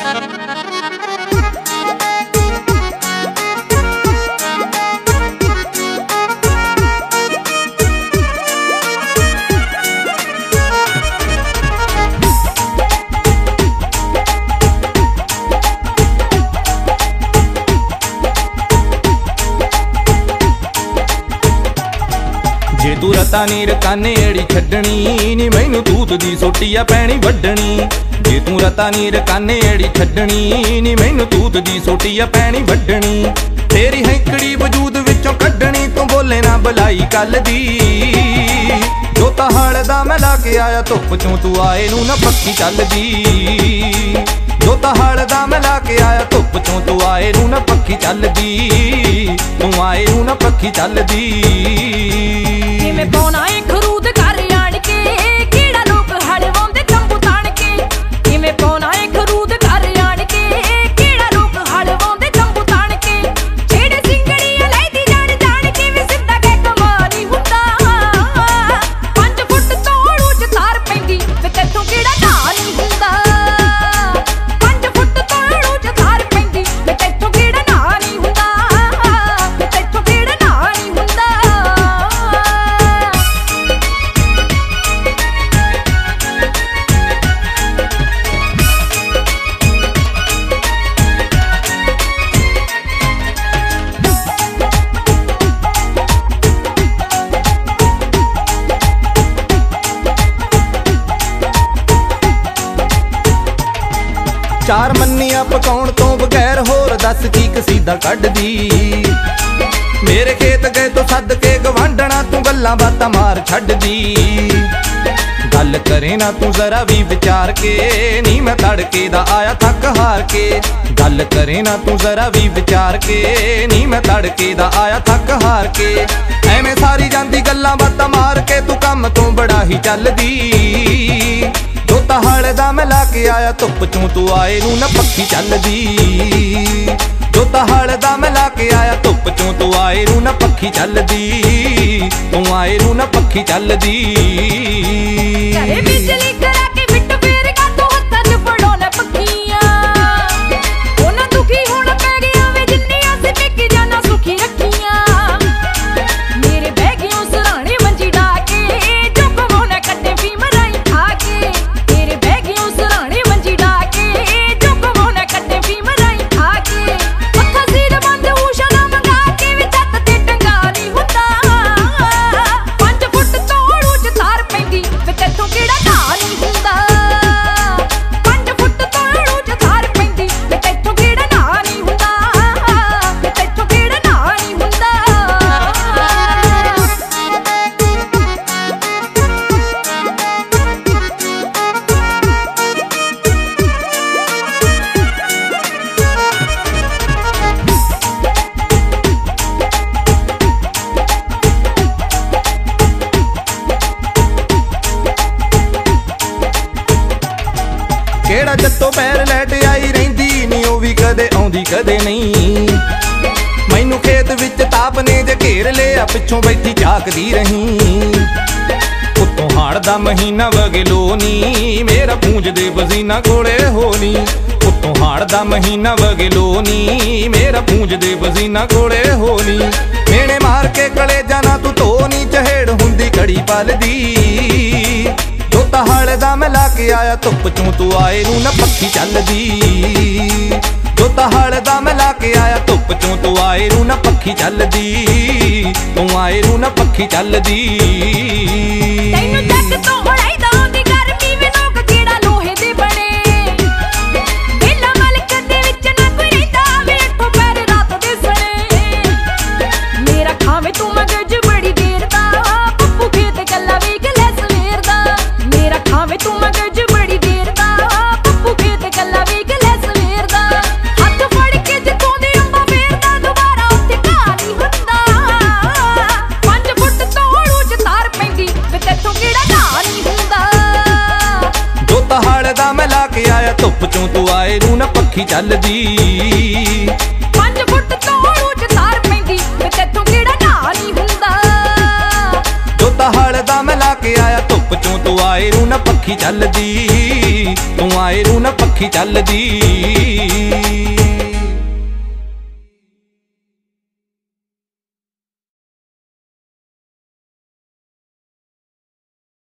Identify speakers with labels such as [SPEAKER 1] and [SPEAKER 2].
[SPEAKER 1] जे तू रता नी रकाने एड़ी छड्डनी नी मैनू दूध दी सोटी आ पैणी वड्डनी। जे तू रता नी रकाने एड़ी छड्डनी नी मैनू दूध दी सोटी आ पैणी वड्डनी। तेरी हैंकड़ी वजूद विचों कड्डनी तू बोले ना भलाई कल दी। जो तहाड़ दा मैं ला के आया धुप चों तू आए नू ना पक्की चलदी। जो तहाड़ दा मैं ला के आया धुप चों तू आए नू ना पक्की चलदी। तू आए नू ना पक्की चलदी।
[SPEAKER 2] मैं पौना खरूद कर आण के कीड़ा लोग हड़वाउंदे तंबू ताण के। मैं पौना खरूद कर आण के कीड़ा लोग हड़वाउंदे तंबू ताण के। छेड़े सिंगड़ियां लैदी जाण जाण के वे सिद्धा के कमाल ही हुंदा। 5 फुट तोड़ू च तार पैंदी वे तैथों कीड़ा ना नहीं हुंदा। 5 फुट तोड़ू च तार पैंदी वे तैथों कीड़ा ना नहीं हुंदा। वे तैथों कीड़ा ना नहीं हुंदा।
[SPEAKER 1] 4 मन्नियां पकाउण तो बगैर होर दस की कसीदा कड्डदी। मेरे खेत गए तो सद के गवांढना तू गल्लां बातां मार छड्डदी। गल करे ना तू जरा भी विचार के नी मैं तड़के दा आया थक हार के। गल करे ना तू जरा भी विचार के नी मैं तड़के दा आया थक हार के। एवें सारी जांदी गल्लां बातां मार के तू कम तो बड़ा ही चलदी। जो तहाड़ दा मैं ला के आया धुप चों तू आए नू ना पक्की चलदी। जो तहाड़ दा मैं ला के आया धुप चों तू आए नू ना पक्की चलदी। तू आए नू ना पक्की चलदी।
[SPEAKER 2] बिजली करा के बिट फेर का तू हत्थां च फड़ाउणा पक्खियां। उन्हां दुखी होण पै गया वे जिन्नियां सी टिक जाना सुखी रखियां। मेरे बह गयूं सराणे मंजी डा के जो कमाउणा कट्टे भी मराई खा के। मेरे बह गयूं सराणे मंजी डा के जो कमाउणा कट्टे भी मराई खा के। पक्खा सील बंद ऊषा ना मंगा के वे छत ते टंगा नहीं हुंदा। 5 फुट तोड़ू च तार पैंदी वे तैथों कीड़ा ना नहीं हुंदा। 5 फुट तोड़ू च तार पैंदी वे तैथों कीड़ा ना नहीं हुंदा। वे तैथों कीड़ा ना नहीं हुंदा।
[SPEAKER 1] केड़ा जत्तों पैर लैट आई रहिंदी नी ओ भी कदे आउंदी कदे नहीं। मैनू खेत विच ताप ने जे घेर लिया पिछों बैठी झाकदी रही। उत्तों हाड़ दा महीना वगेलो नी मेरा पूंज दे बजीना कोले होनी। उत्तों हाड़ दा महीना वगेलो नी मेरा पूंज दे बजीना कोले होनी। मेने मार के कले जाना तू धोनी चहेड़ हुंदी कड़ी पलदी। जो तहाड़ दा मैं ला के आया धुप चों तू आए नू ना पक्की चलदी। जो तहाड़ दा मैं ला के आया धुप चों तू आए नू ना पक्की चलदी। तू आए नू ना पक्की चलदी।
[SPEAKER 2] तैनू जग तो होई दा दी गर्मी वे लोक कीड़ा लोहे दे बने। बेला मलक दे विच ना कोई रहिंदा वे इत्थों पैर रात दे सने। मेरा खावे तू मगज बड़ी देर दा पप्पू खेत गल्ला वेख ले सवेर दा। मेरा खावे तू मगज बड़ी देर दा पप्पू खेत गल्ला वेख ले सवेर दा। हत्थ फड़ के जिथों दी अंबा फेरदा दुबारा उत्थे घाह नहीं हुंदा। 5 फुट तोड़ू च तार पैंदी वे तैथों कीड़ा ना नहीं हुंदा।
[SPEAKER 1] जो तहाड़ दा मैं ला के आया धुप चों तू आए नू ना पक्की चलदी।
[SPEAKER 2] 5 फुट तोड़ू च तार पैंदी वे तैथों कीड़ा ना नहीं हुंदा।
[SPEAKER 1] जो ਤਾਂ ਹਲ ਦਾ ਮੈਂ ਲਾ ਕੇ ਆਇਆ ਧੁੱਪ ਚੋਂ ਤੂੰ ਆਏ ਰੂ ਨਾ ਪੱਖੀ ਚੱਲਦੀ, ਤੂੰ ਆਏ ਰੂ ਨਾ ਪੱਖੀ ਚੱਲਦੀ।